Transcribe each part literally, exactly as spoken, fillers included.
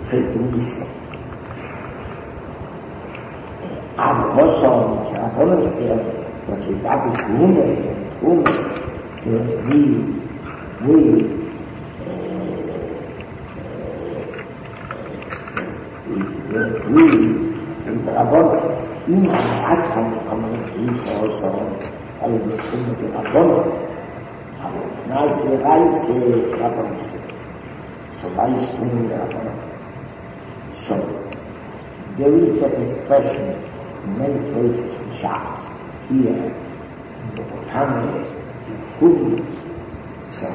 fällt ein bisschen. Aber was auch nicht, aber was ist der, was ich da bekomme, bekomme, wie, wie, wie, in der Rabon, immer am Anfang kann man nicht aussagen, alle bekommen die Rabon, aber nach der Reise, Rabon, so weißt du in der Rabon. So, there is that expression in many places in Shas, here, in the Botanic, in food, so,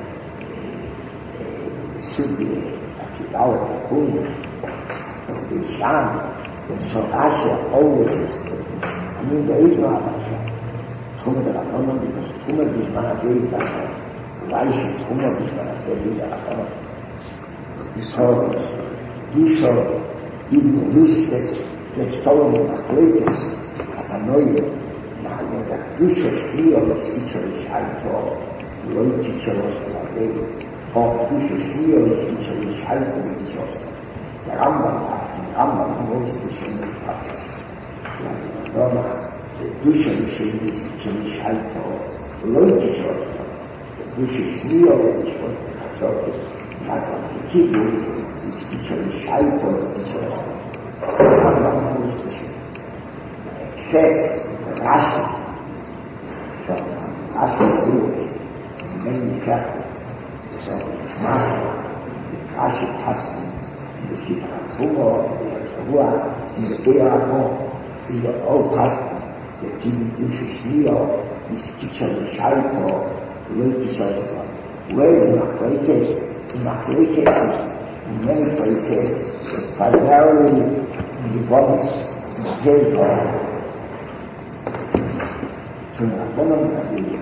it should be a few hours of food, so the Sham, so Asha always is, I mean, there is no Asha. Tumme der Rabon, because Tumme Bishman Azeh is like, Reishi Tumme Bishman Azeh is like, so, this show, even this that's that's following the flavors of a noye now the future feel of each of the alto low teacher was like or future feel of each of the alto each of the Rambam has the Rambam most is in the past like Roma the future feel of each of the alto low teacher the future feel of each of the alto like the keyboard is each of the alto each of except the Rashi, so Rashi Jewish, many sectors, so it's not the Rashi customs, in the Sifra Torah, the Yetzirah, in the Be'er in the old custom, the Tibi Dushi Shliyo, is Kichel Shalto, Lo Kichel. Where is Machlekes? The Machlekes is in many places, primarily in the bonus, in the paper, to the Rabbanon Rabbi.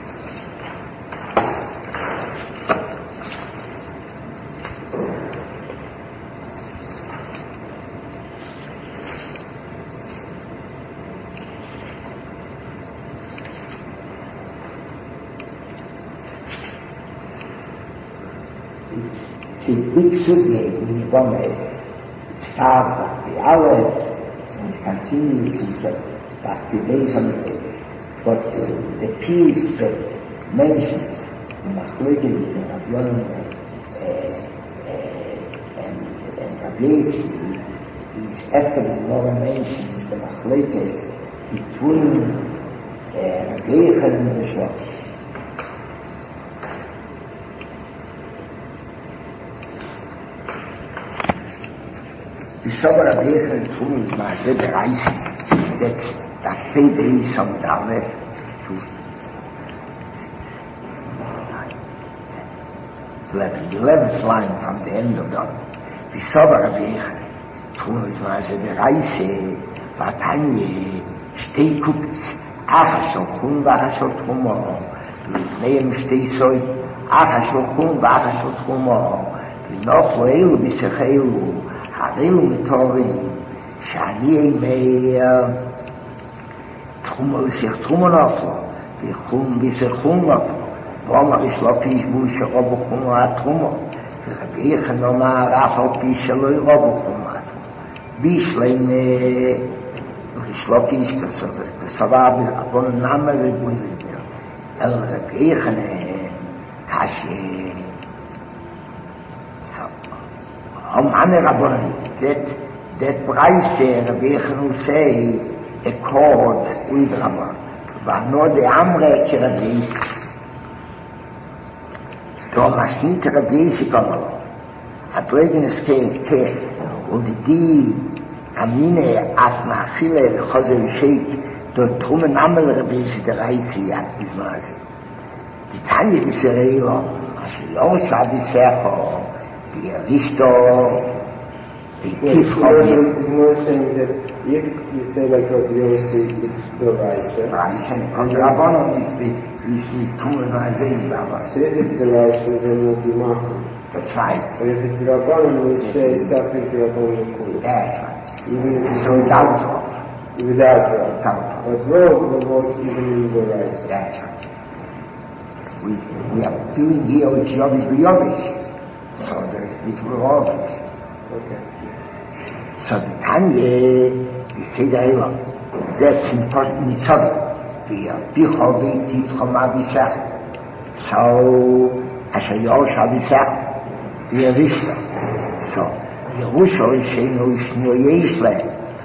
It's a big subject in the bonus. It starts like the hour and it continues into like the days on the days. But uh, the piece that mentions the Machlekes and Rabbanon and and Rabbi is after the Gemara mentions the Machlekes between Rabbi and the Shlosh. The Sober Rabbi and Tzum is Maaseh Bereisi. That's that they day some down there to eleven, the eleventh line from the end of the the Sober Rabbi Tzum is Maaseh Bereisi Vatanye Shtei Kupitz Acha Shel Chum V'Acha Shel Tchumo V'Lifneihem Shtei Soy Acha Shel Chum V'Acha Shel Tchumo V'Nochlo Eilu B'Secheilu Harelu Mitori Shani Meir Tchumo L'Sech Tchumo Naflo V'Chum B'Sech Chum Naflo V'Omar Ishlopi Yishvu Sherobu Chum Ha'Tchumo V'Rabbi Yechon Omar Af Al Pi Shelo Yerobu Chum Ha'Tchumo B'Ishleim Ishlopi Yishkasov K'Savah B'Avon Nama V'Buyin El Rabbi Yechon Kashi So Om Ane Rabboni, that, that Braise, Rabbi Yechon will say, accords with Rabbon. V'ano de Amre ki Rabbi Yisi. Do masnit Rabbi Yisi kamalo. Atlegen es ke, ke, udidi, amine, af ma'afile, v'chozer v'sheik, do trumen amel Rabbi Yisi, der Reise, ja, is maase. Die Tanje b'Israelo, ashe yorsha b'secho, the Aristo, the Tifchon. It's more saying that if you say like Rabbi Yossi, it's the Raisa. Raisa, and Rabbanon is the, is the Tumen Raisa. So if it's the Raisa, then it will be Makom. That's right. But if it's the Rabbanon, we say something to Rabbanon Kul. That's right. Even if it's so without Rav. Without Rav. Without But Rav will work even in the Raisa. That's right. We, we are doing here with Yovish Yovish. So there is between all this. Okay. So the Tanya, the Seder Elam, that's important mitzvah. The Bichol Tivchom Abisach. So, Asher Yosh Abisach, the Rishta. So, Yerusha Rishenu Ishnio Yeshle,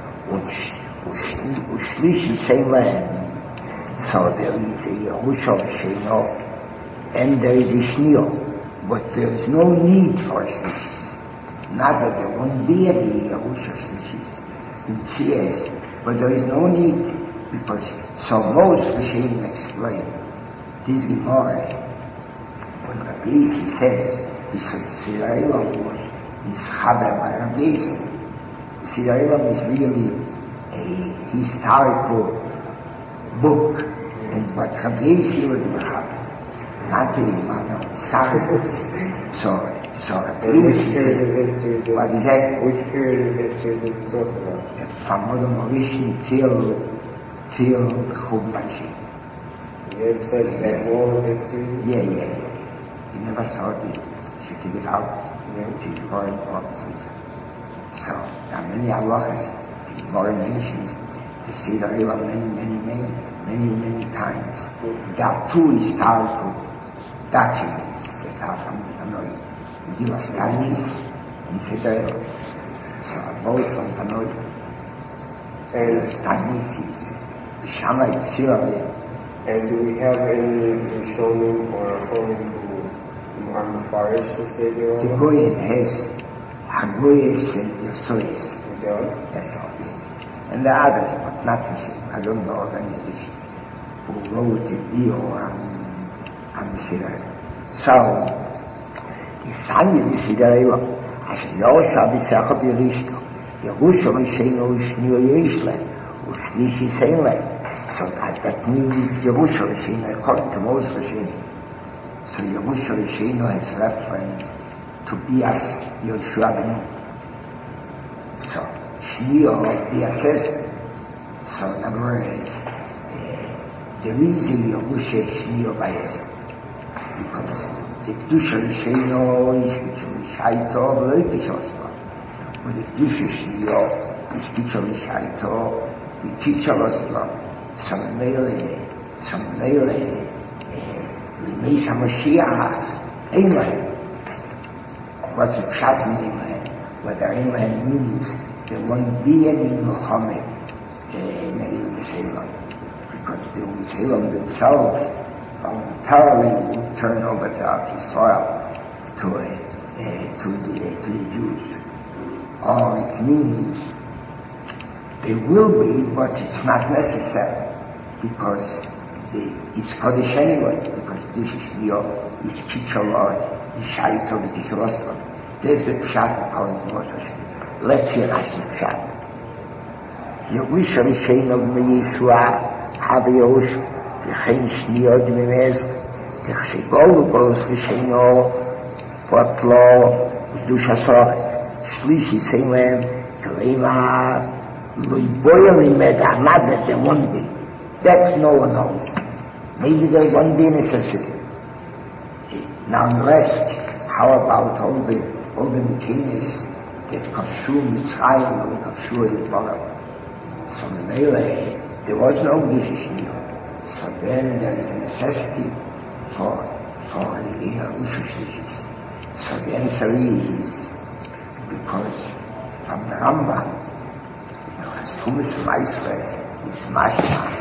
Ushlishi same land. So there is a Yerusha Rishenu, and there is Ishnio, but there is no need for Shlishis. Not that there won't be any Yerusha Shlishis in Tziyas, but there is no need, because so most Rishonim explain this Gemara when Rabbi Yisi says he said Seder Elam was Yischaber by Rabbi Yisi. Seder Elam is really a historical book, and what Rabbi Yisi was Mechaber, not a historical. So So, which period of history does, what is that? Which period of history does it talk about? From Adam Rishon till till Chumash. Yeah, it says that all of history. Yeah, yeah, yeah. You never saw it. You should take it out. Yeah. It's very important. So there are many halachas. The Gemara mentions the Seder Elam many, many, many, many, many times. Mm-hmm. There are two historical documents that are from the Tanoi. The Tanis and Seder Elam. So both from Tanoi. And the Tanis is the Shammai Tzirah. And do we have any Rishonim or Achonim who are Mefarish to say their own? The Goyen has Hagoyes and Yosoyes. He does? That's all it is. And the others, but not Rishonim. I don't know of any Rishonim who wrote the Dio and the Seder. So, the Sanya the Seder Elam, as Yosha B'Secha B'Rishto, Yerusha Rishenu Shnio Yeshle, Ushlishi Seileh. So that, that means Yerusha Rishenu, according to most Rishonim. So Yerusha Rishenu has reference to Bias Yoshua Benu. So Shnio Bias Ezer. So in other words, uh, there is a Yerusha Shnio Bias, because the Kedusha Rishenu is Kitchel Shaito V'Loitish Osma, but the Kedusha Shnio is Kitchel Shaito V'Kitchel Osma. Some Mele, some Mele, L'meis HaMashiach, Ein What's a pshat in Ein? Whether Ein means there won't be any Muhammad Neged U'Selam, because the U'Selam themselves voluntarily would turn over to Eretz Yisrael, to, uh, to, the, to the Jews. Or it means they will be, but it's not necessary, because the, it's Kodesh anyway, because this is Leo, is Kitchalor, is Shaito, the Kitchalostra. There's the Pshat according to Moshe. Let's see Rashi's Pshat. Yerusha Rishenu B'Yeshua, Hava Yerush, V'chein Shniyot Mimez, Techshegolu Bolos Rishenu, Potlo, V'dush HaSoretz, Shlishi Seilem, Kalema, not that there won't be. That no one knows. Maybe there won't be necessity. Now the rest, how about all the all the mechanics that Kavshu Mitzrayim or Kavshu Yisrael? So the Mele, there was no decision. So then there is a necessity for for the Yerusha. So the answer is because from the Rambam, Tumis Maisres is Mashma.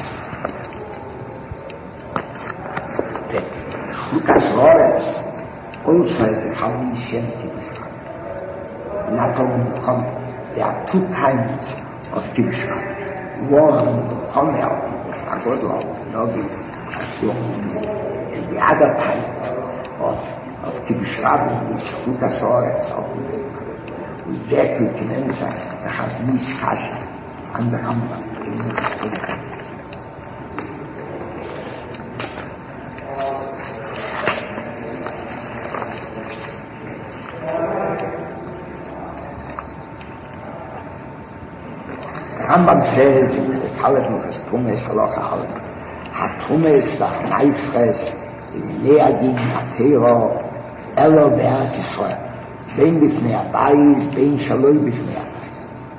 That Chukas Loretz also has a Chalil Shem Kibbutz. Not only Chomel. There are two kinds of Kibbutz. One, Chomel Kibbutz, Agodlo, Nogi, and the other type of, of Kibbutz Rabin is Chukas Loretz. With that we can answer the Chaznish Kasha. And the Rambam in the Historia. The Rambam says in the Talmud Muchas Tumes Halacha Aleph, HaTumes v'Ha'Maisres Le'adin Atero Elo Be'eretz Yisrael בין בפני הבייס, בין שלוי בפני הבייס.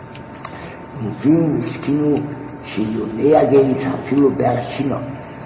מבין, הסכינו שיוני הגייס אפילו בארשינו,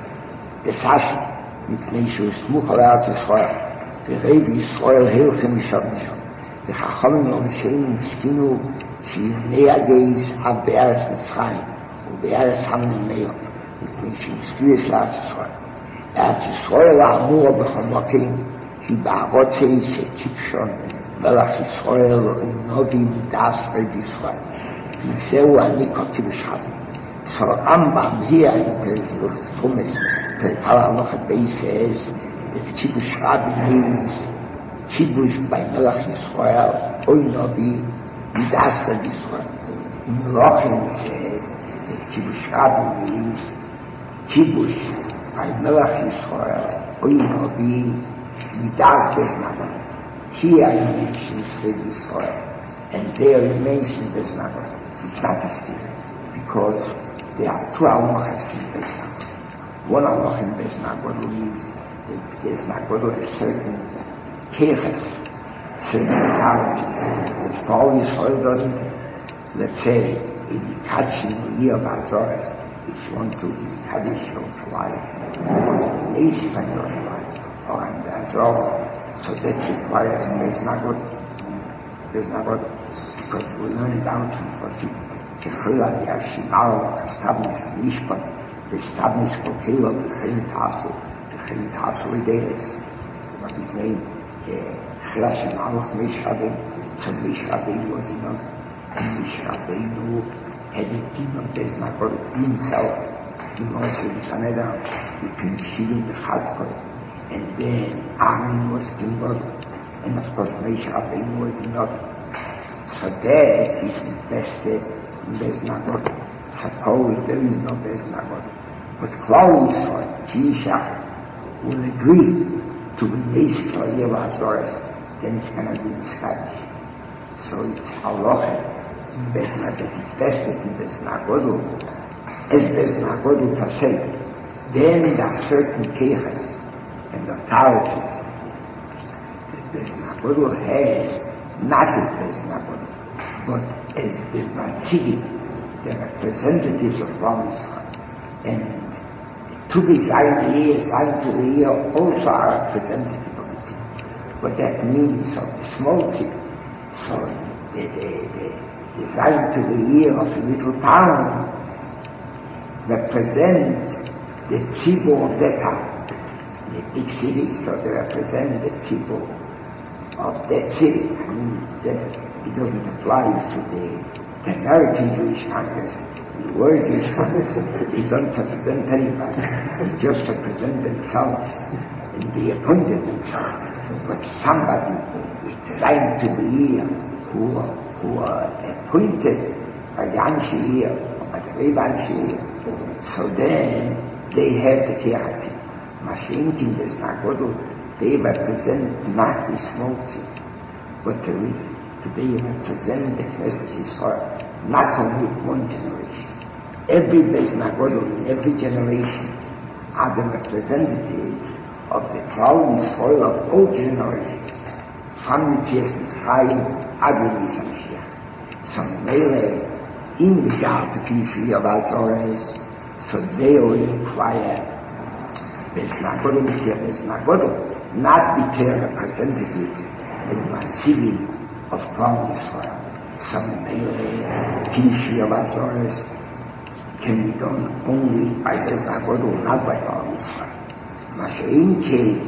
בסשו, מפני שהוא סמוך על ארץ ישראל, ורב ישראל הלכם משם משם. וחכמים למשאים הסכינו שיוני הגייס אף בארץ מצרים, ובארץ המנמיות, מפני שמספירס לארץ ישראל. ארץ ישראל האמורה בכל מוקים, היא בערוצי שטיפשון, מלך ישראל נובי מדס רב ישראל. וזהו אני כותי בשחבים. So Rambam here in Hilchos Tumas, Perek Halacha Beis says that Kibush Rabbi means Kibush by Melech Yisrael, Oy Novi, Midas Reb Yisrael. In Melochim says that Kibush Rabbi means Kibush by Melech Yisrael, Oy Novi, Midas Beznagod. Here he mentions Reb Yisrael, and there he mentions Beznagod. It's not a steer, because there are two halachas in Beis Nagod. One halacha in Beis Nagod is that Beis Nagod has certain keches, certain qualities that Paul Yisrael doesn't. Let's say, in catching the year of Azores, if you want to be Kaddish or Fly, or in Asif and your Fly, or in the Azor, so that requires Beis Nagod, Beis Nagod, because we learn it out from Pasuk. כפרילה ישינר וסטבניס המשפט וסטבניס קוקילו וכן תעשו וכן תעשו לדרס ובפני כחילה שנערך משרבים so Mishrabbeinu was enough and Mishrabbeinu had a team of Beznagod himself in also the Sanhedrin between Shivim and Chatzkot and then Aaron was King God and of course Mishrabbeinu was enough so that is invested Beznagod. Suppose there is no Beznagod, but Klal Yisrael, Yishach, will agree to be based for Yeva Azores, then it's going to be Miskadosh. So it's halacha in Beznagod, that it's vested in Beznagod, as Beznagod per se. Then there are certain keches and authorities that Beznagod has, not as Beznagod, but as the Matzigim, the representatives of Klal Yisrael. And to be Zayin here, Zayin to the year also are representative of the Tzibur. But that means of the small Tzibur. So the, the, the, the Zayin to the year of a little town represent the Tzibur of that town. The big city, so they represent the Tzibur of that city. I mean, that it doesn't apply to the, the American Jewish Congress, the World Jewish Congress. They don't represent anybody. They just represent themselves and they appointed themselves. But somebody, it's signed to be here who, who are appointed by the Anshir or by the Rebbe Anshir. So then they have the Kehasi. Mashiach Beznagod, they represent not the small thing, but there is to be represent the Knesset Yisrael, not only one generation. Every Beznagod in every generation are the representatives of the Klal Yisrael of all generations, from Yitzias Mitzrayim ad Yom Mashiach. So Mele, in regard to Kishri of Azores, so they all require Beznagod and Beznagod, not be representatives and Matzigim of Klal Yisrael. Some Mele, Kishri of Azores can be done only by Beznagod, not by Klal Yisrael. Mashein Ke,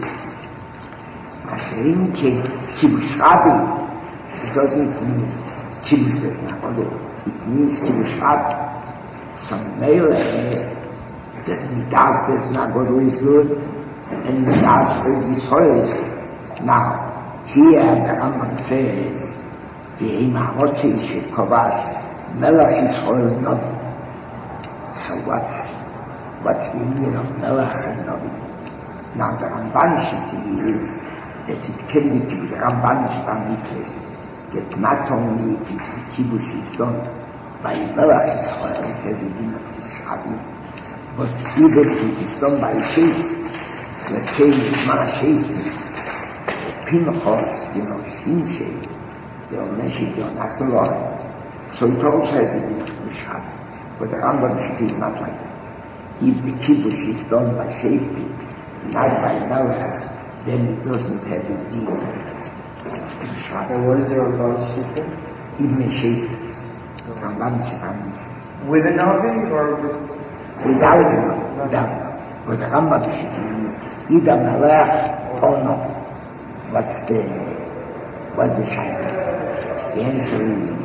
Mashein Ke, Kibush Rabbi, it doesn't mean Kibush Beznagod, it means Kibush Rabbi. Some Mele, that Midas Beznagod is good, and Midas Yisrael is good. Now, here the Rambam says, V'hem ha'rotzi shekovash Melech Yisrael Novi. So what's what's the meaning of Melech and Novi? Now the Ramban shit is that it can be the Ramban's mitzvahs that not only the kibush is done by Melech Yisrael, it has a din of Kibush Rabbi, but even if it is done by a sheikh, let's say it's not a sheikh, Pinchas, you know, Shimshei, they'll mention you're not the Lord. So it also has a different shot. But the Rambam Shita is not like that. If the kibush is done by safety, not by Melech, then it doesn't have the need of the shot. And what is the Rambam Shita? Even safety. Rambam Shita. With a Navi or with... Without a Navi. Without a Navi. But the Rambam Shita is either Melech or no. What's the, what's the shaykhs? The answer is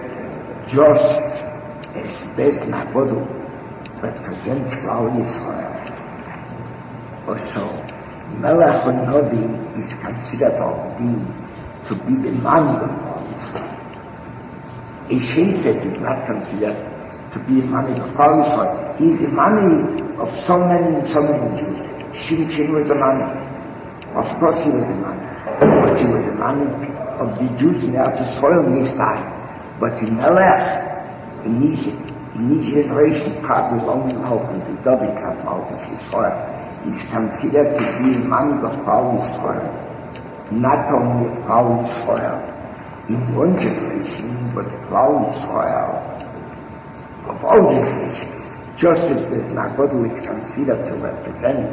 just as Bez Nagodu represents Klal Yisrael. Also, Melech or Navi is considered already to be the money of Klal Yisrael. A shaykhs is not considered to be a money of Klal Yisrael. He is a money of so many, so many Jews. Shimshon was a money. Of course he was a money. But he was a man of the Jews in Eretz Yisrael in his time. But in Melech, in Egypt, in each generation, God was only Malchut, his David had Malchut Yisrael. He's considered to be a man of Klal Yisrael. Not only of Klal Yisrael in one generation, but Klal Yisrael of all generations. Just as Bez Nagodu is considered to represent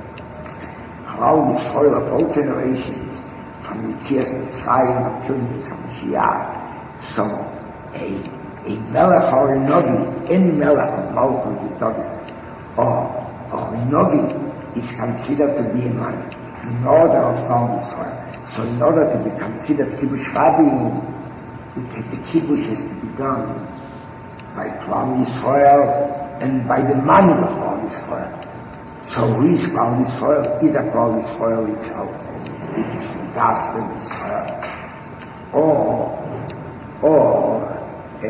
Klal Yisrael of all generations, from Yitzias Mitzrayim until Yisrael Mashiach. So, a, a Melech or a Novi, any Melech of Malchut is David, or, or a Novi is considered to be a man in order of Klal Yisrael. So in order to be considered Kibush Rabin, it, the Kibush has to be done by Klal Yisrael and by the money of Klal Yisrael. So who is Klal Yisrael? Either Klal Yisrael itself, it is Das Yisrael, or or uh,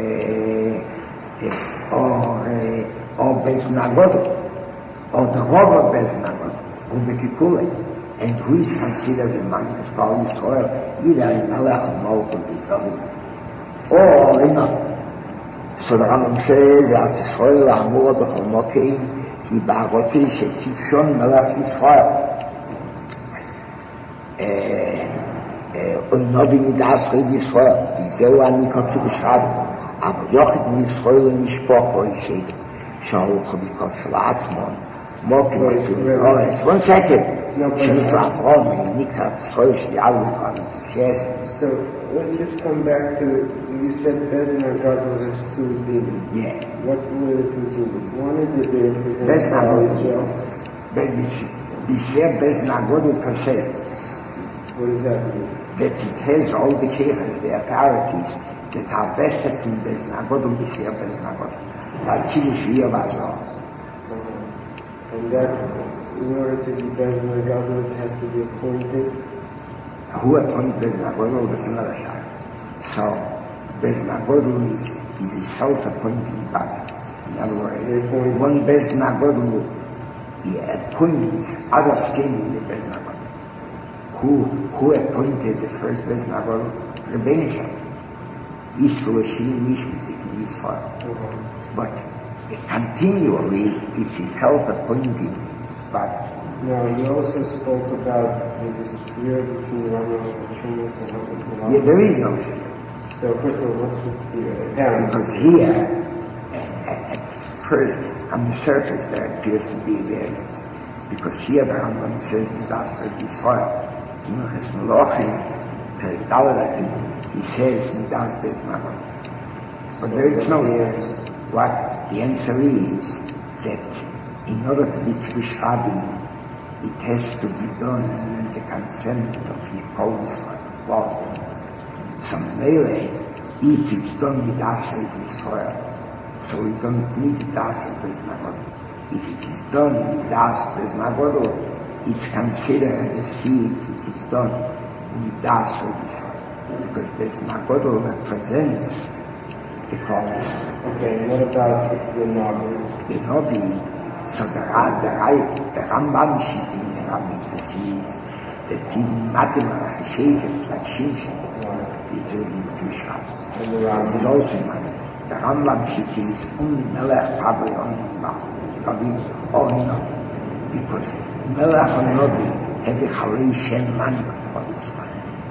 uh, or uh, or Bez Nagodu, or the Rov of Bez Nagodu, or Bekikule, and who is considered the man of Klal Yisrael? Either in Melech or Malchut David, or in a. So the Rambam says, "As Yisrael Amur b'chol mokeim, he ba'arotzi shekifshon Melech Yisrael." אוי נובי מדעס רב ישראל, וזהו אני כתוב בשעד, אבל יוחד מישראל למשפוחו ישד, שהלכו בכוף של עצמון, מוקים אפילו אורץ. One second, שניס לאברום, נקרא ישראל שדיעל וכאן, שיש. So, let's just come back to, you said Bez Nagodu is two demons. Yeah. What were the two demons? One is that they represent Bez Israel. Nagodu, bisher Bez Nagodu per se. What does that mean? That it has all the keiches, the authorities that are vested in Bez Nagodu, bisher Bez Nagodu. Like Kiddush V'Yavazor. And that, in order to be Bez Nagodu, it has to be appointed? Who appoints Bez Nagodu? That's another shayla. So, Bez Nagodu is, is a self-appointing body. In other words, one Bez Nagodu, he appoints other skin in the Bez Nagodu. Who, who appointed the first Bez Nagodu? Rebbeinu Shem. Yisrael Shini Mishmitzik in Yisrael. But uh, continually, it's a self-appointing body. Now, you also spoke about there's a sphere between Rambam and Chumash and Rambam. Yeah, there is no sphere. So, first of all, what's the sphere? Apparently. Because here, at, at first, on the surface, there appears to be a variance. Because here the Rambam says, Midas Reb Yisrael, Minchas Melochim, Perek Daled, he says, Midas Bez Nagodu. But so there is no sphere. What? The answer is that in order to be Kibush Rabin, it has to be done with the consent of his Polish laws. So Mele, if it's done with Asher Israel, so we don't need it Asher Bez Nagodu. If it is done with Asher Bez Nagodu, it's considered a seed if it's done with Asher Israel. Because Bez Nagodu represents the Polish. Okay, and what about the Navi? The Navi, so the, the, the Rambam Shita is Rambam's disease, that even Matemalach Shevit, like Shimshon, it will be Pishrat. And the Rambam is also money. The Rambam Shita is only Melech, probably only Malchut, probably only Navi. Because Melech and Navi have a Chalei Shem money of Israel.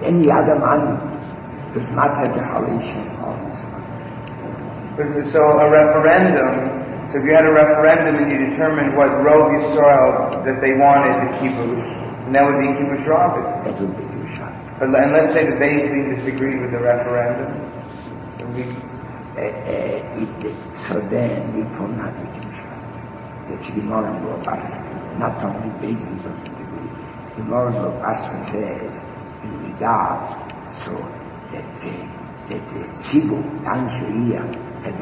any other money does not have the halation of this. So a referendum, so if you had a referendum and you determined what Rov Yisrael that they wanted to kibush, and that would be kibush rabbi. That would be kibush rabbi. But and let's say the Beis Din disagreed with the referendum. So, we, uh, uh, it, so then it will not be kibush rabbi. That should be more and more Basra. Not only Beis Din doesn't agree. The more and more Basra says in regard so that uh, that the tzibur dan she'iyah have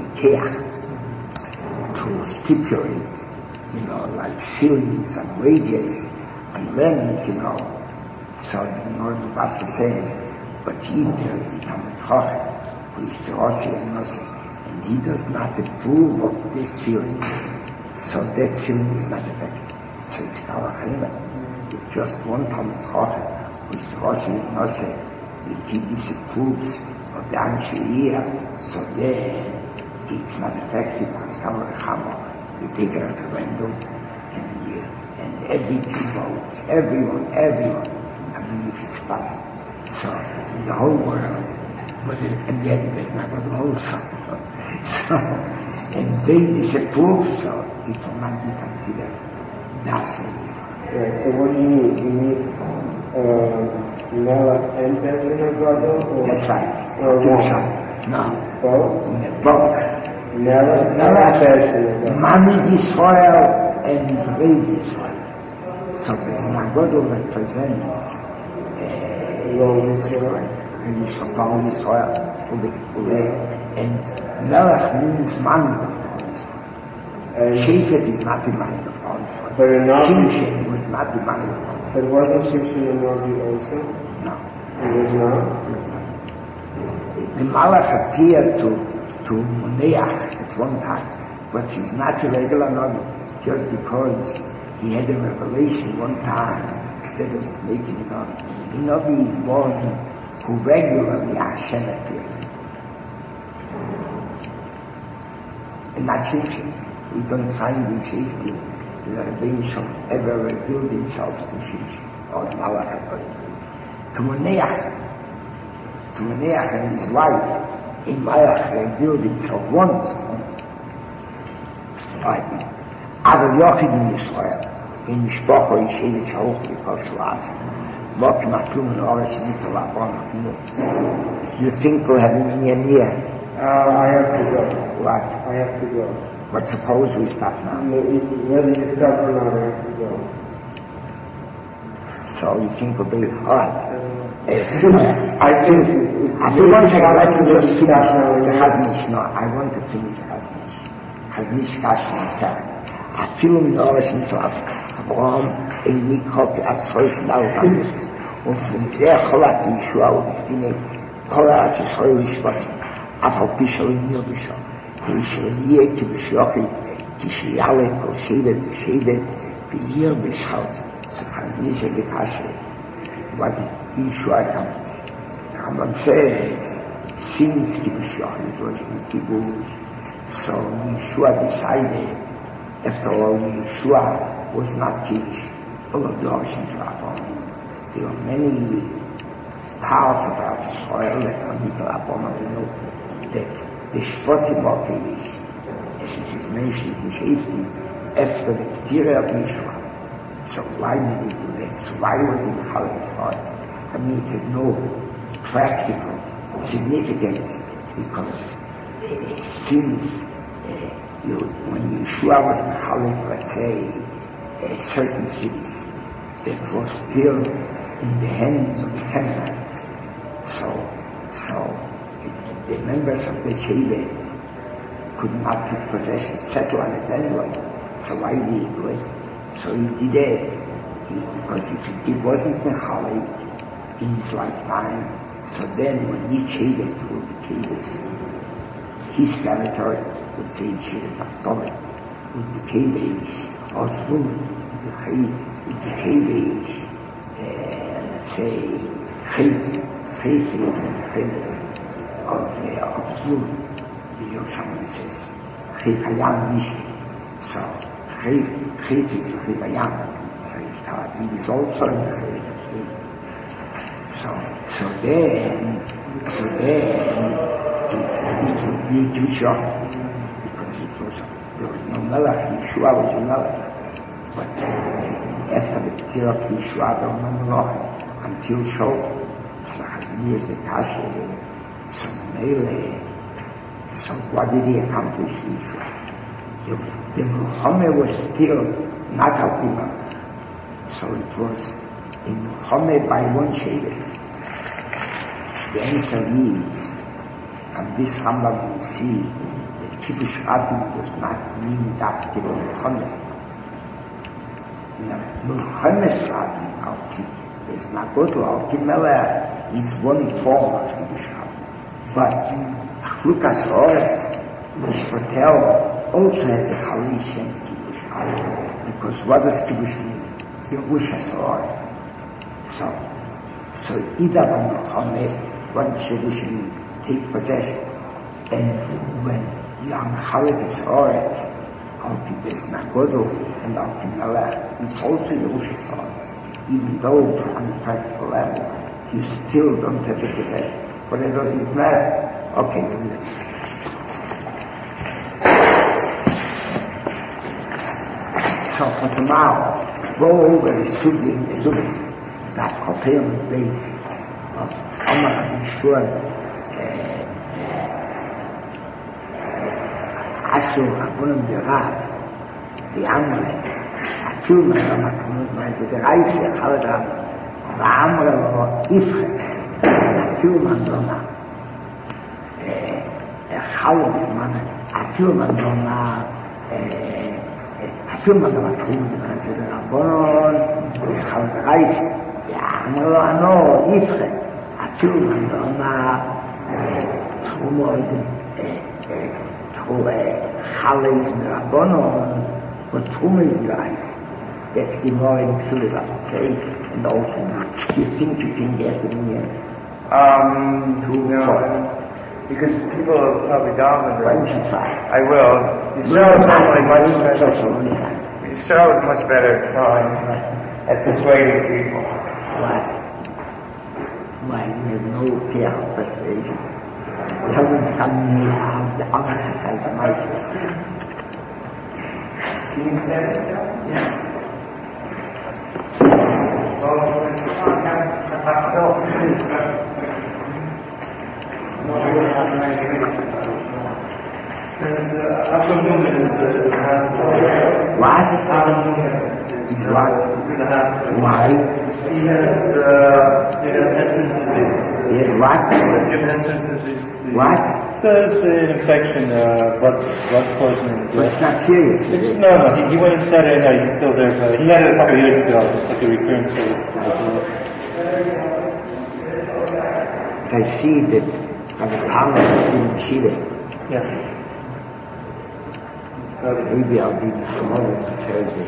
to stipulate, you know, like ceilings and wages and rent, you know. So the Lord Basra says, but he there is the Talmud Chacham, who is the Osi and Nosi, and he does not approve of this ceiling, so that ceiling is not effective. So it's Kalachim. If just one Talmud Chacham, who is the Osi and Nosi, if he disapproves of the Ansheiyah, so then it's not effective as Kamar Chamo. You take a referendum and you, and every two votes, everyone, everyone, I mean if it's possible. So in the whole world, but it, and yet it is not the whole side. So and they disapprove, so it will not be considered das service. Right, so what do you need? You need uh, Nella and Bezin Gadol? That's right. Or one? No. Both? Both. Nella, Nella Bezin. Mami Yisrael and Rev Yisrael. So Bezin Gadol represents Rov Yisrael. Rev Yisrael, Yisrael, and Melech means money of course. Shefet is not the money of course. Shimshon was not the money of course. But wasn't Shimshon a Novi also? No. It was not? It was not. The Malach appeared to, to Moneach at one time, but he's not a regular Novi, just because he had a revelation one time. That doesn't make him a Novi. A Novi is one who regularly Hashem appears. And not Shimshon. We don't find in safety that the Rebbeinu Shalom ever revealed himself to Shimshon or the Malach HaKodesh. To Moneach, to Moneach and his wife, in Malach revealed himself once. Right. Aval Yochid in Yisrael, in Mishpocho Yishevet Sharuch V'Kol Shalasa, Mok Matum and Oresh Nito Lavon Avinu. You think we'll have him in your near? Uh, I have to go. What? I have to go. But suppose we stop now. Whether you stop or not, I have to go. So you think we'll be alright? Uh, uh, I think I think one second, let me just finish the Chaznish. No, I want to finish the Chaznish. Chaznish Kashmir tells. I feel in the origin of Abraham in Nikok at Soif Nautanz und mit sehr Cholat Yeshua und Dine Cholat Yisrael Yishvatim Afal Pishal Yirusha Yisrael Kibushochi Kishiyale Kol Shevet Shevet V'yir B'Shchot. So Chaznish at the Kashmir. What is Yeshua accomplished? The Rambam says, since Kibushochi was in Kibush, so Yeshua decided, after all, Yeshua was not Kiddush. All of the origins were Avon. There were many parts of our soil that are little Avon Avinu, that the Shvotim were Kiddush. Since it's mentioned in Shefti, after the Ketira of Yeshua. So why did he do that? So why was it Chal his heart? I mean, it had no practical significance, because uh, since uh, you, when Yeshua was Mechalik, let's say, uh, certain cities that was still in the hands of the Canaanites, so so it, the members of the Shevet could not take possession, settle on it anyway. So why did he do it? So he did it he, because if he wasn't Mechalik in his lifetime, so then when he Shevet would be Shevet, his territory, let's say Shevet Naftali, would be Kedesh, or Zvul, would be Kedesh, let's say, Chayv, Chayv is in Chayv of, uh, of Zvul, the Yerushalmi says, Chayv Hayam Yishki. So, Chayv, Chayv is Chayv Hayam, so he is also in the Chayv of Zvul. So, so So then, so then, it, it would be Yeshua, because it was, there was no Melech, Yeshua was a Melech. But uh, after the P'tir of Yeshua, there were no Melech until Shaul. So Chazaniah is the Kasha, so Mele, so what did he accomplish, Yeshua? The, the Milchome was still not al pi Melech. So it was in Milchome by one Shevet. The answer is, from this Rambam we see that Kiddush Rabin does not mean that the Milchomes. Milchomes Rabin, is not good to Al Pi Melech, is one form of Kiddush Rabin. But Chlukas Ores, Mishpatel, also has a Chalish and Kiddush Rabin. Because what does Kiddush mean? Yerushas Ores. So, so either by Milchome, what is Yerushalayim? Take possession. And when Yom Chalakis Oretz, Al-Pi Beis Nagodo and Al-Pi Melech, it's also Yerushas Oretz. Even though on the practical level, you still don't have the possession. But it doesn't matter. Okay, so for tomorrow, go over the Sugi and Sugis, that Chopel base of Omar Yeshua, Asur Abunim Derav, the Amalek, Atul Matamus Mazi, the Raisi Chaladam, the Amalek Ifre, Atul Mandona, Chalad Man, Atul Mandona, Atul Mandona Atul Mazi, the Rabbanon, is Chalad Raisi, the Amalek no Ifre, Atul Mandona, Trumoid, Chale is Mirabonon, but Truma is Mirais. That's the more in Ksula, okay? And also, you think you can get in here? Um, Two, no, four. because people are probably dominant. Why don't you try? I will. Yisrael is normally much better. better. Yisrael is much better at trying, at persuading people. What? Why? You have no care of persuasion. Tell them to come in here and the other exercise of my life. Can you stand it? Yeah. There's uh, Avram Newman is the, is the hospital. What? Avram Newman is He's what? in the hospital. Why? He has, uh, he has Henson's disease. He has what? Jim Henson's disease. The, What? So it's an infection, uh, blood, blood poisoning. But it's not serious. It's, no, no, he, he went in Saturday night, he's still there, but he had it a couple of years ago. It's like a recurrence of it. I see that from the power is in Chile. Yeah. Maybe I'll be tomorrow on Thursday.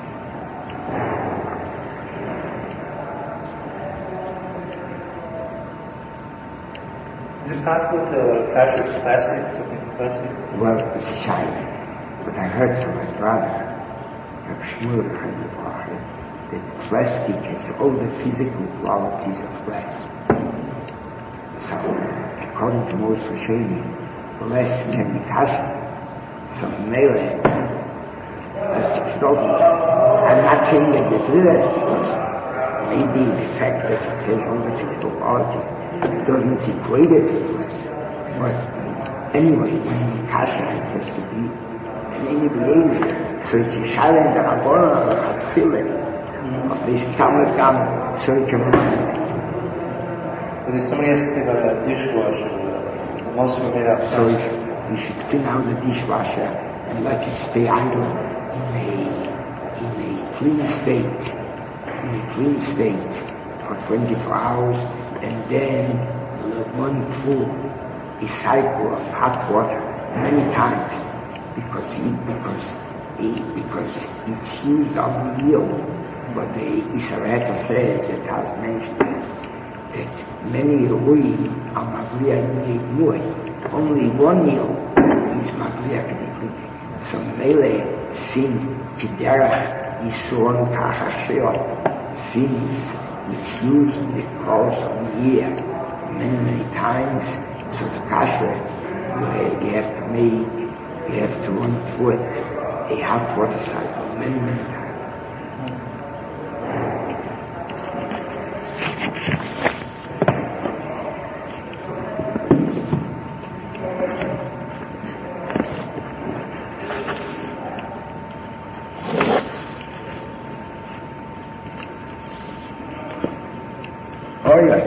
Is it possible to attach with plastic, something with plastic? Well, it's a shame. But I heard from my brother, Reb Shmuel Chaim, that plastic has all the physical qualities of glass. So, according to most Rishonim, less can be touched. So, melee, plastic doesn't. I'm not saying that it is, because maybe the fact that it has all the physical qualities doesn't equate it to glass. But anyway, when the kasha it has to be an any behavior. So it's a shalom the Rabbanon of the Chatfilet of this Talmud Gam, so it can run. But if somebody has to take out a dishwasher, uh, most of them are made out of So plastic. if you should clean out the dishwasher and let it stay idle in a, in a clean state, in a clean state for twenty-four hours, and then let one full a cycle of hot water many times, because it, because it, because it's used on the yield. But the Isarata says, that has mentioned that many Rui are Mavliya Yinei, only one yield is Mavliya Kedikli. So Mele sin Kiderach Yisuron Kachasheot, since It's used in the course of the year many, many times. So the kasha, you have to make, you have to run through it, a hot water cycle many, many times. All right.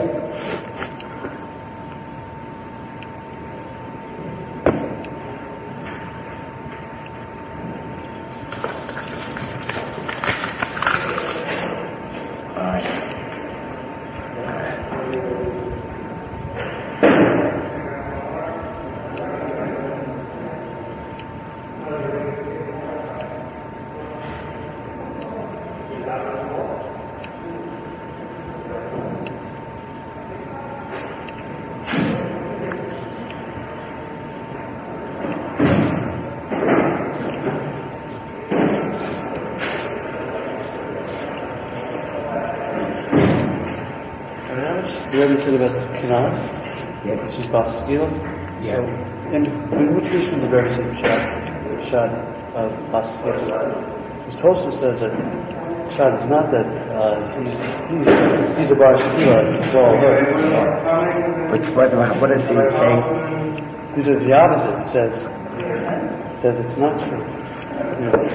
You already said about Kinar, Yes. which is Baskila. Yeah. So, in, in which Rishon the Rebbe said Pshat, Pshat uh, Baskila? Because Tosfos says that Pshat is not that uh, he's he's he's a Bar Shkila as well. Yeah. But what, what does it say? He says the opposite. It says that it's not true. You know.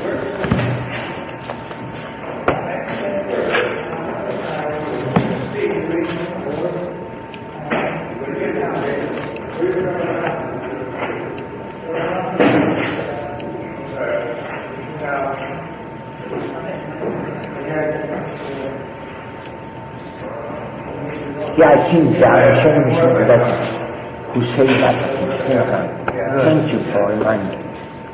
Yeah, I think there are some Mishnah that who say that at the same time. Thank you for reminding me.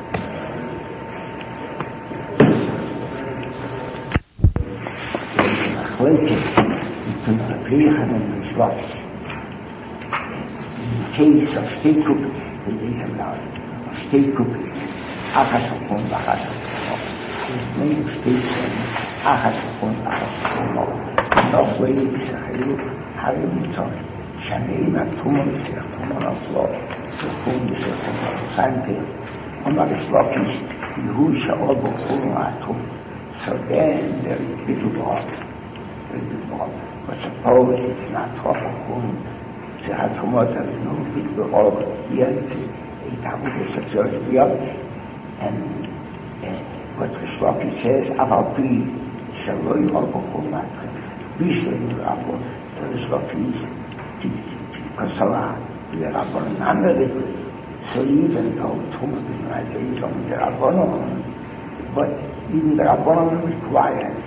In the case of state couples, in these allowed, of state couples, Achashokon, Achashokon, many states, Achashokon, Achashokon, noch way Israel, Harim Mitzvah, Shaneim Atumon, Sechtumon Aflor, Sechtum, Sechtum, Santel, Omar Shlokish, Yehusha, Obo, Chum, Atum. So then there is little blood, little blood. But suppose it's not Obo, Chum, Sechtumot, there is no big blood. Here it's a Tabu, the Security Beyond. And what Shlokish says, Aval Pi, Shaloi, Obo, Chum, Atum. Bishop Rabban, there is what is Kasala, the Rabban Nandari. So even though Tumah is on the Rabban, but even the Rabban requires,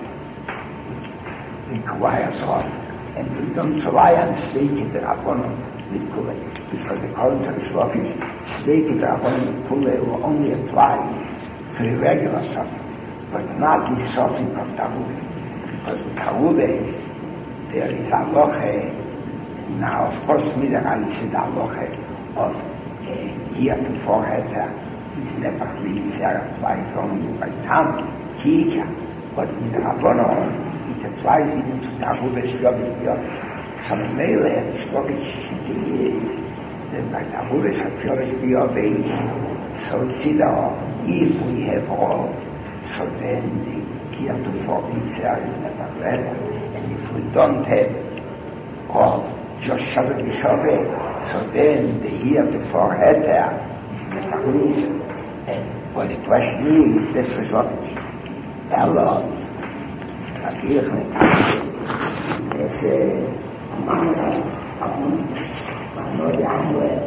requires off. And we don't try and stake it the Rabban with Pule. Because according to the Shlokish, stake it the Rabban with Pule only applies to the regular suffix, but not the suffix of Tavulis. Because the Tavulis, there is a loche. Now, of course, Midarai said a loche of uh, here to forehead is never really applies only by Tam, Kika, but in the Rabbanon, it applies even to Tavulis Yobit. So the Mele and the Shlokish is that by Tavulis Yobit, so it's either if we have all, so then the here to forehead is never better. And if we don't have all just Shabbat B'Shabbat, so then the year to forehead there is the Tachlis. And what the question is, this is what Ella, Akirch Nekach, there's a Mamra, Abun, Mamra Amulet,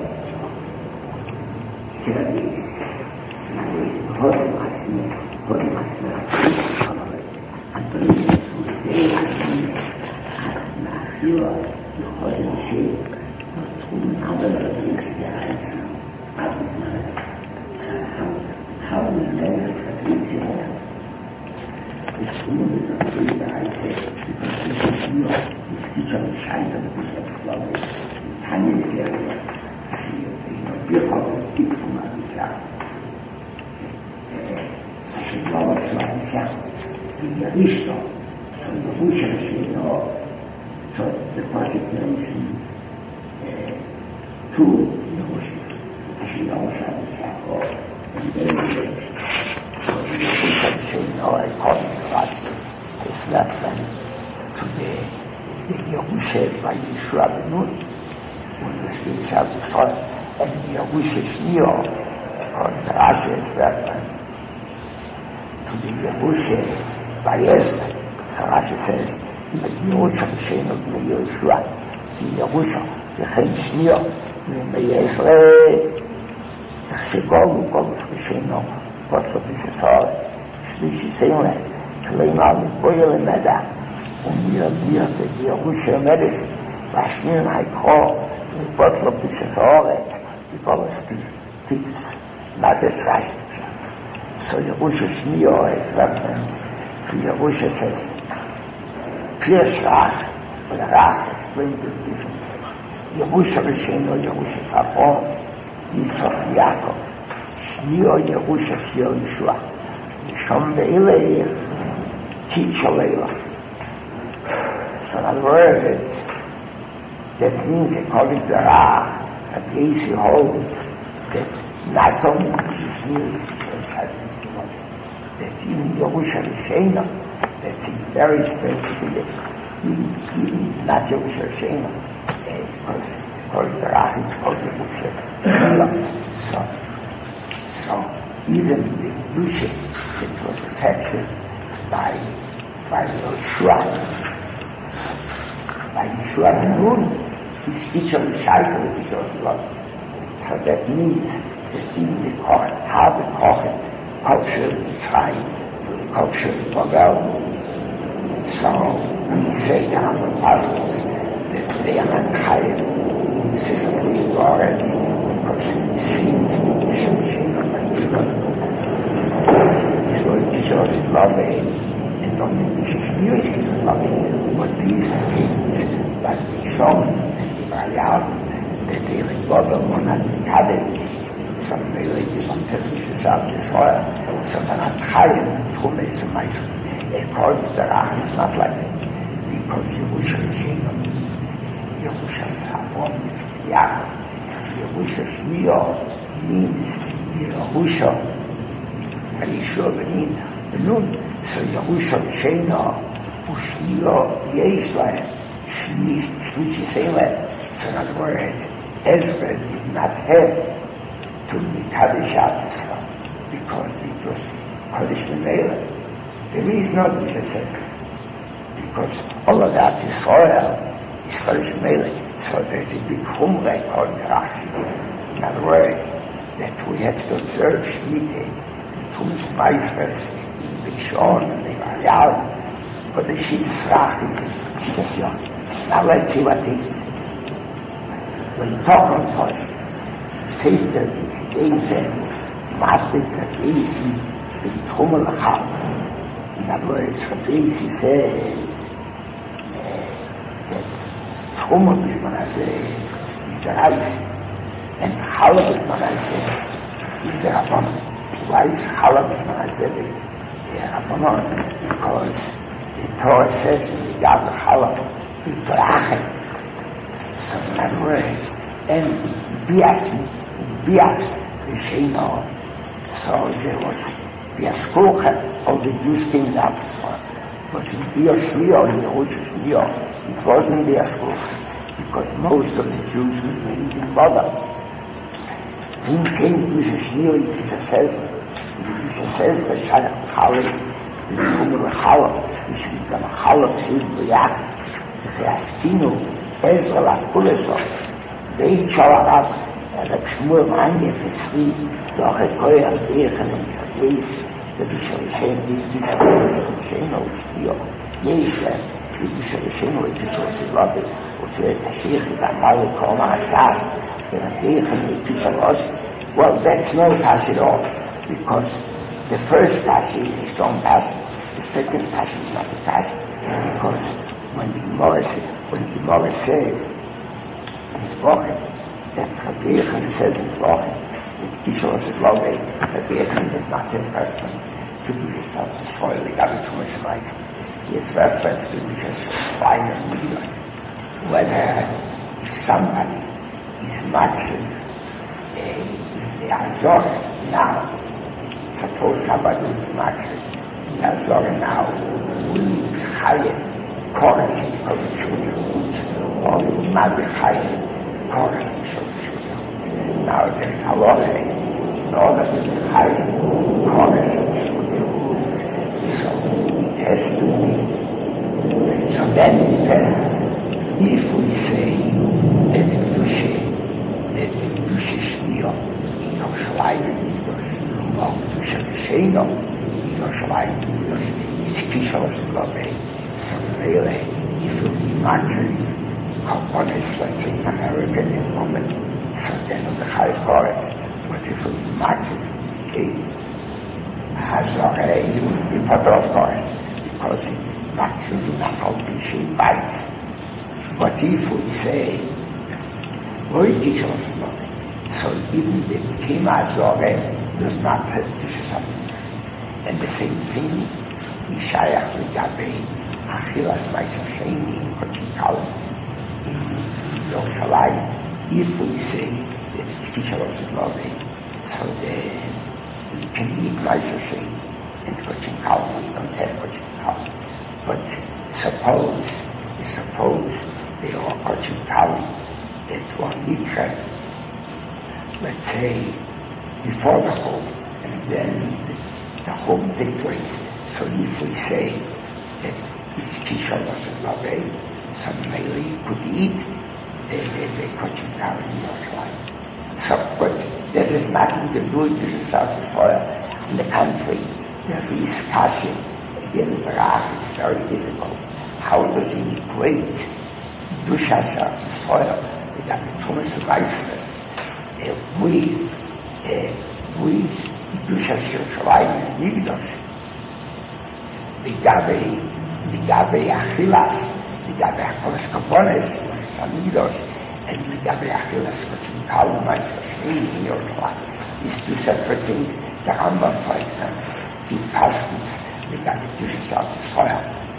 Kiradis, Kiradis, Hodem Asmi, Hodem Asmi, Antonin, Sudei, Antonin, Nachila, the Hodem Shea, Trum, Abel, Experience, Abismas, how we know Patricia, it's only the Patricia, I say, because this is you, this teacher of China, this exploded, Tanya is area, you know, beautiful, beautiful, Marisa. Such a lot of Marisa. In the Rishto, so the Bushra, you know, So the Pasuk mentions uh, two Yerushas, Asher Yahusha and Yaakov, and their relations. So the Yehusha Sheino, according to Rashi, is reference to the, the Yehusha by Yeshua ben Nun, when the Spirit of the Son, and the Yehusha Shnio, according to Rashi, is reference to the Yehusha by Esther. So Rashi says, the Yehusha Sheino by Yeshua, the Yehusha, the Chen Shnio, the Yisrael, the Shegolu, Golus Sheino, Gotlo B'Shisor, Shlishi Seimle, Kleima, Boyle Meda, und wir, wir, die Yehusha Medis, Vashmin Haikho, Gotlo B'Shisor, the Golus Titus, Nades Rashi. So Yehusha Shnio is reference to Yehusha says, Clear Shrach, but the Rach explained it differently. Yehusha Risheno, Yehusha Safon, Yitzchak Yaakov, Shnio Yehusha Shio Yeshua, Yishom Be'ilei, Teach Leila. So in other words, that means according to the Rach, that Yesi holds that not only Yehusha is that even Yehusha Risheno, that's very strange to be even not Yehusha Risheno, because according to Rach it's called Yehusha Risheno. So, so even the Yehusha that was affected by by Yeshua, by Yeshua ben Nun, is each of the Shaita with Yeshua love. So that means that even the Koch, how the Koch, culture is trying to culture Babel. So we say down the apostles that they are not tired incessantly in words because it seems that we should change our mind. So it's loving and not music is loving, but these are things like the song and the Bayal that they like Babel or not have it. Some religious on television subjects or some are not tired to make some nice. According to the Rach, it's not like that. Because Yehusha Risheno means Yehusha Safon is Yaakov. Yehusha Shnio means Yehusha Yeshua ben Nun. So Yehusha Risheno Ushnio Yisrael Shlishi Seimle. So in other words, Ezra did not have to be Kaddish Yisrael because it was Kaddish Memela. There is no Yehusha says because all of that is soil, is Kaddish Memela. So there's a big humre according to Rashi. In other words, that we have to observe Shmita, the Tumas Meisvers, in Bishon, and the Varial, but the Shittas Rach is Shittas Yon. Now let's see what it is. When you talk on Tosh, Sefer is Eisen, Matik, Eisi, the Tumal Chal. In other words, Eisi says that Tumal is Manaseh, is the Reis, and Chalab is Manaseh, is the Rabbanon. Why is Chalab is Manaseh the Rabbanon? Because the Torah says in the Yad Chalab, Yitrachem. So in other words, and Bias, Bias, the Sheino, so there was Bias Kocha, all the Jews came out for. But in Bias Shmio, in the Yehusha Shmio, it wasn't Bias Kocha, because most of the Jews were made in Babel. When came Yehusha Shmio, Yehusha says, Yehusha says, the Shayach Chalab, the Tumul Chalab, we should become a Chalab, Shil B'yach, the Askinu, Ezra Lakuleso, Beit Shalarab, Reb Shmuel Mangef Esri, Doche Koyal Bechen and Kadeis, the Bishop Shem, the Bishop Shem, Oshio, Yeshem, the Bishop Shem, the Bishop Silobe, Oshio Tashich, the Amali Koma Ashas, the Bechen, the Bishop Osh. Well, that's no pass at all, because the first passage is a strong passage, the second passage is not a passage, because when the Gemara says, when the Gemara says in Zvochem, that Rabbi Yechon says in Zvochem, that Kishor Zivlove, Rabbi Yechon does not have reference to the Yisrael, the soil, the Gabi Tumas Meis. He has reference to the Yisrael, Zayin and Milah. whether if somebody is matching uh, the Azor now, suppose somebody is matching the Azor now, will be higher currency for the children, or will not be higher currency for the children. Now there is a law in order to be higher currency for the children, so it has to be. So then it says, if we say that the Dushe, that the Dushe Shmio, in Yerushalayim Mikdash, or Dushe Sheno, in Yerushalayim Mikdash, is Kishos Lovei. So really, if it will be martyred, components, let's say in America at the moment, so then on the high chorus, but if it will be martyred, okay, Hazor, you will be put of course, because it martyred not all Bishay bites. But if we say, very Kishos Lovei, so even the Kima Azore does not have something. And the same thing, Yishayach Ligabei, Achilas Ma'aser Sheni in Kochikal in Yerushalayim, if we say that it's Kishalos Lovei, so then we can eat Ma'aser Sheni and Kochikal, we don't have Kochikal. But suppose, suppose they are Kochikal that one Mikra, let's say, before the home, and then the home takes place. So if we say that it's Kishalos Lovei, so maybe you could eat the, the, the Kochikal in Yerushalayim. So, but there is nothing to do with the South of Soil. In the country, there is Kashi against the Rach, it's very difficult. How does he equate Dushas of Soil with the Tumas of Israel uh, with, uh, with Dushas Yerushalayim and Mikdash? Ligabei, Ligabei Achilas, Ligabei Achilas Kapones, Mikdash, and Ligabei Achilas Kochikal Ma'aser Sheni in Yerushalayim. These two separate things. The Rambam, for example, in Paskus, Ligabei Dushas of Soil.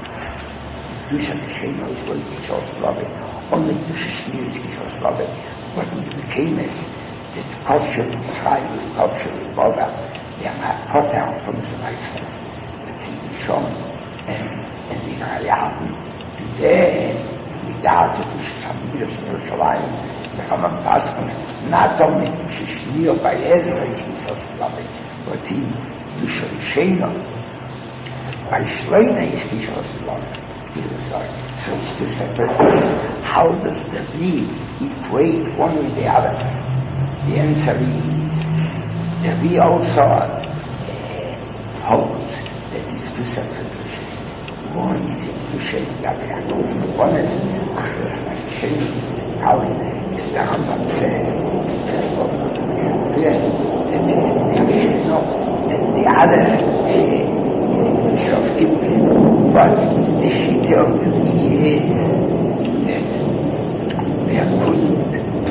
Dusha Sheni is going to be Kishos Lovei. Only Dusha Sheni is Kishos Lovei. But in the Bekemes, that Kovshel Mitzrayim with Kovshel Boga, they are not put out from the Israel. Let's see, Rishon and, and the Rayahim. Today, we got to Dusha Shamiras in Yerushalayim, the Rambam Paskus, not only Dusha Sheni by Ezra is Kishos Lovei, but in Dusha Sheni by Shloimeh is Kishos Lovei. So it's two separate things. How does the Ri equate one with the other? The answer is, the Ri also uh, holds that it's two separate wishes. One is in Dusha Ligabei Achilas Kapones, Achilas Ma'aser Sheni, Kali, as the Rambam says, that it is in the Sheno, and the other is in the Shof Kippur. But the Shita of the Ri is that there couldn't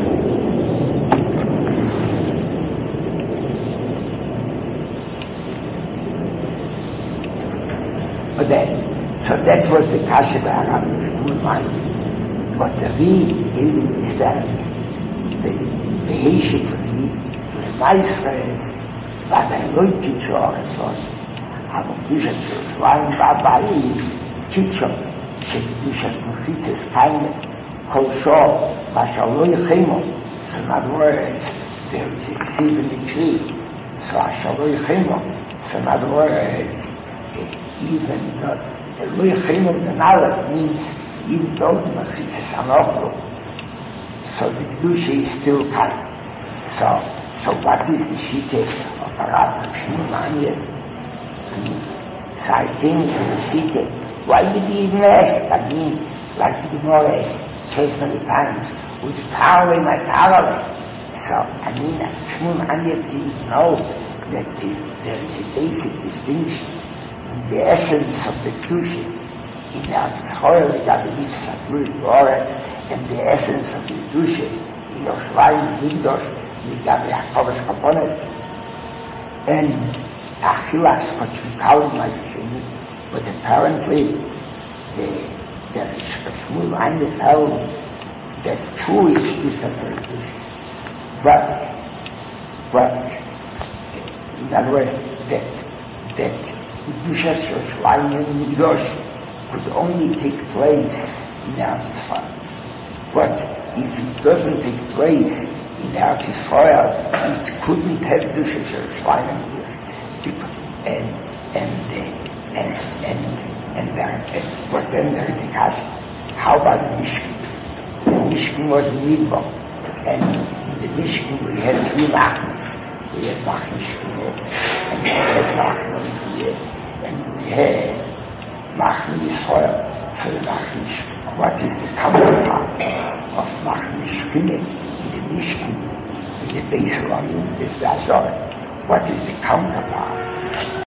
but then, so that was the Kasha B'Aram Shmuel mind. But the Ri gave the stance, the the Heshit of the Ri was Ma'aser, but I looked at Shores was aber Dushas Yerushalayim Ba'abayis Kitchon Dushas Mechitzes Kaine Kol Shor Mashaloi Chemo. So in other words, there is a seed in the tree. So Mashaloi Chemo. So in other words, even the Loi Chemo in Aleph means even though the Mechitzes Anochlo, so the Kedusha is still Kaine. So, so what is the Shite of the Rav Shmuel Anya? So I think the Shita, why did he even ask? I mean, like the Gemara says many times, with power in my power. So, I mean, Shmuel Anya didn't know that if there is a basic distinction in the essence of the Kedusha, in the soil that the Mitzvah Satur and the essence of the Kedusha, in Yerushalayim Mikdash, Ligabei Achilas Kapones, and Achilas Kochikal Ma'aser Sheni. But apparently, the the Shmuel Anya held that true is disappointed. But, but, in other words, that, that Kedushas Yerushalayim Mikdosh could only take place in Eretz Yisrael. But if it doesn't take place in Eretz Yisrael, it couldn't have Kedushas Yerushalayim Mikdosh. And, and, and, and, and, and, and, but then there is a question. How about the Mishkan? The Mishkan was in Midbar, and in the Mishkan we had three Machmas. We had Machmas Shmuel, and we had Machmas here, and we had Machmas Yisrael. So the Machmas, what is the counterpart of Machmas Shmuel in the Mishkan, in the Beis Ramim, the Azor? What is the counterpart?